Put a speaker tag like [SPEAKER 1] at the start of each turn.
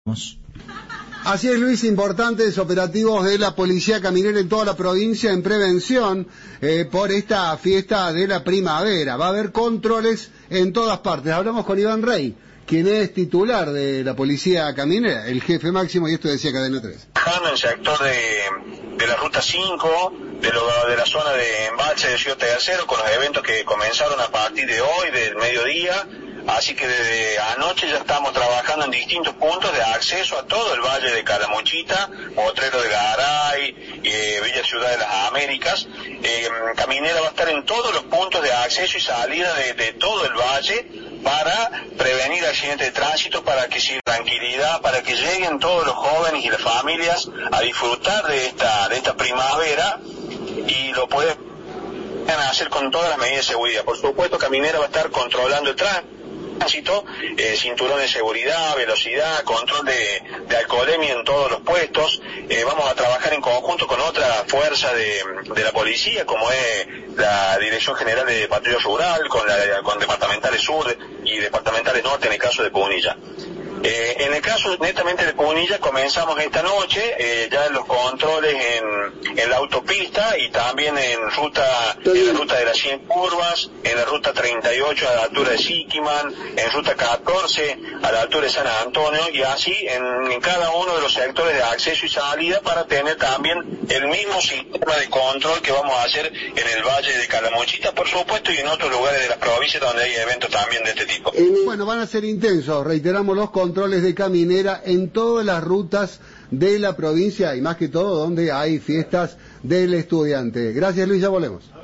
[SPEAKER 1] Así es, Luis, importantes operativos de la Policía Caminera en toda la provincia en prevención por esta fiesta de la primavera. Va a haber controles en todas partes. Hablamos con Iván Rey, quien es titular de la Policía Caminera, el jefe máximo, y esto decía Cadena 3.
[SPEAKER 2] En el sector de la Ruta 5, de la zona de Embalse de Ciudad Tercero, con los eventos que comenzaron a partir de hoy, del mediodía. Así que desde anoche ya estamos trabajando en distintos puntos de acceso a todo el Valle de Calamuchita, Potrero de Garay, Villa Ciudad de las Américas. Caminera va a estar en todos los puntos de acceso y salida de todo el valle para prevenir accidentes de tránsito, para que siga tranquilidad, para que lleguen todos los jóvenes y las familias a disfrutar de esta primavera y lo pueden hacer con todas las medidas de seguridad. Por supuesto, Caminera va a estar controlando el tránsito, cinturón de seguridad, velocidad, control de alcoholemia en todos los puestos. Vamos a trabajar en conjunto con otra fuerza de la policía, como es la Dirección General de Patrulla Rural, con Departamentales Sur y Departamentales Norte en el caso de Punilla. En el caso netamente de Punilla comenzamos esta noche ya los controles en la autopista y también en la ruta de las 100 curvas, en la ruta 38 a la altura de Siquiman, en ruta 14 a la altura de San Antonio, y así en cada uno de los sectores de acceso y salida, para tener también el mismo sistema de control que vamos a hacer en el Valle de Calamuchita, por supuesto, y en otros lugares de las provincias donde hay eventos también de este tipo.
[SPEAKER 1] Bueno, van a ser intensos, reiteramos, los controles de Caminera en todas las rutas de la provincia y más que todo donde hay fiestas del estudiante. Gracias, Luis, ya volvemos.